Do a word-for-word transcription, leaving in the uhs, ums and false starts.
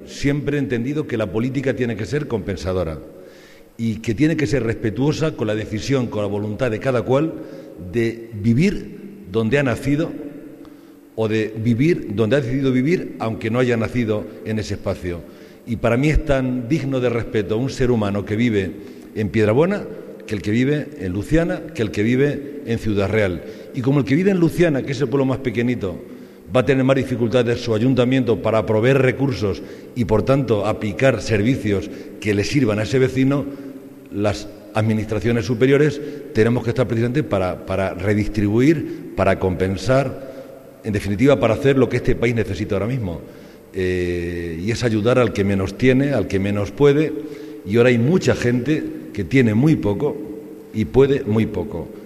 Siempre he entendido que la política tiene que ser compensadora y que tiene que ser respetuosa con la decisión, con la voluntad de cada cual de vivir donde ha nacido o de vivir donde ha decidido vivir, aunque no haya nacido en ese espacio. Y para mí es tan digno de respeto un ser humano que vive en Piedrabuena que el que vive en Luciana, que el que vive en Ciudad Real. Y como el que vive en Luciana, que es el pueblo más pequeñito, va a tener más dificultades su ayuntamiento para proveer recursos y, por tanto, aplicar servicios que le sirvan a ese vecino, las administraciones superiores tenemos que estar precisamente para, para redistribuir, para compensar, en definitiva, para hacer lo que este país necesita ahora mismo. Eh, y es ayudar al que menos tiene, al que menos puede, y ahora hay mucha gente que tiene muy poco y puede muy poco.